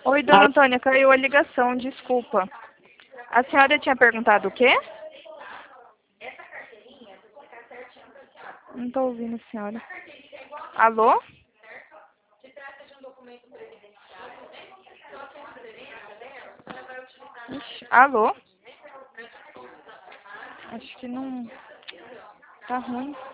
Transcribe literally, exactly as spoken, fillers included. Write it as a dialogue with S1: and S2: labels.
S1: Oi, dona Antônia, caiu a ligação, desculpa. A senhora tinha perguntado o quê? Não estou ouvindo a senhora. Alô? Ixi, alô? Acho que não... Tá ruim.